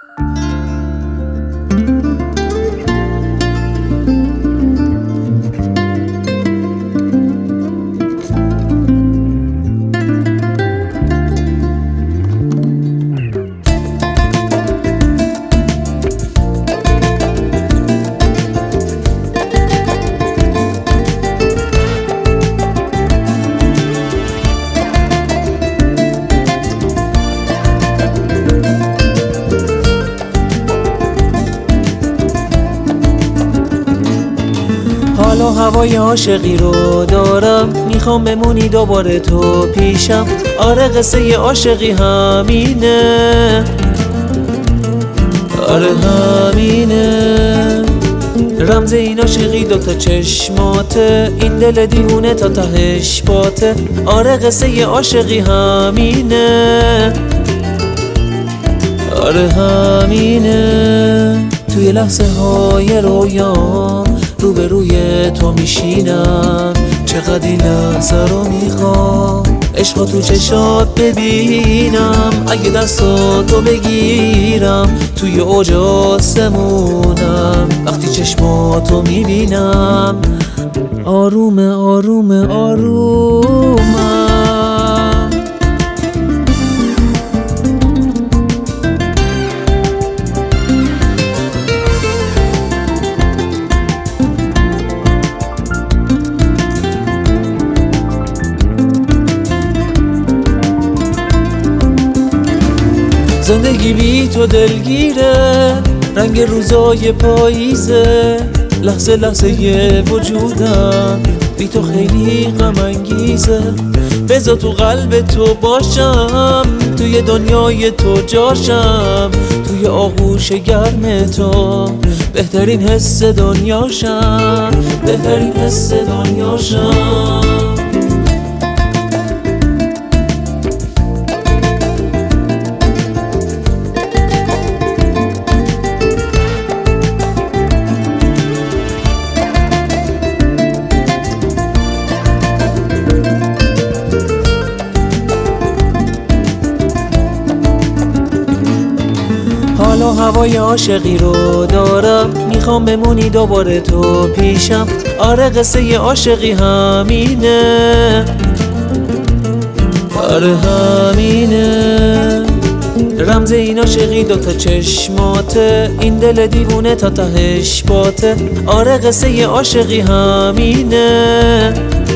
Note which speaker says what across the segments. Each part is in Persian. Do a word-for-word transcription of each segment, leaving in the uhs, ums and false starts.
Speaker 1: حالا هوای عاشقی رو دارم، میخوام بمونی دوباره تو پیشم. آره قصه عاشقی همینه، آره همینه. رمز این عاشقی دوتا چشماته، این دل دیوونه تا تهش باته. آره قصه عاشقی همینه، آره همینه. توی لحظه های رویام روبروی تو میشینم، چقدر این لحظه رو میخوام عشق تو چشات ببینم. اگه دستاتو بگیرم توی اوج آسمونم، وقتی چشماتو میبینم آروم آروم آرومم. زندگی بی تو دلگیره، رنگ روزای پاییزه. لحظه لحظه یه وجودم بی تو خیلی غم انگیزه. بذار تو قلب تو باشم، توی دنیای تو جاشم. توی آغوش گرم تو بهترین حس دنیاشم، بهترین حس دنیاشم. حالا هوای عاشقی رو دارم، میخوام بمونی دوباره تو پیشم. آره قصه عاشقی همینه، آره همینه. رمز این عاشقی دوتا چشماته، این دل دیوونه تا تهش باته. آره قصه عاشقی همینه،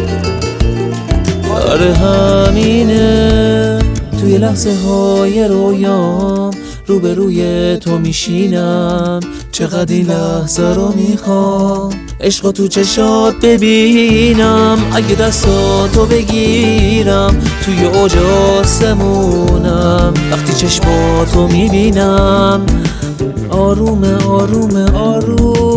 Speaker 1: آره همینه. توی لحظه های رویام روبروی تو میشینم، چقدر این لحظه رو میخوام عشق تو چشات ببینم. اگه دستاتو بگیرم توی اوج آسمونم، وقتی چشماتو میبینم آروم آروم آروم.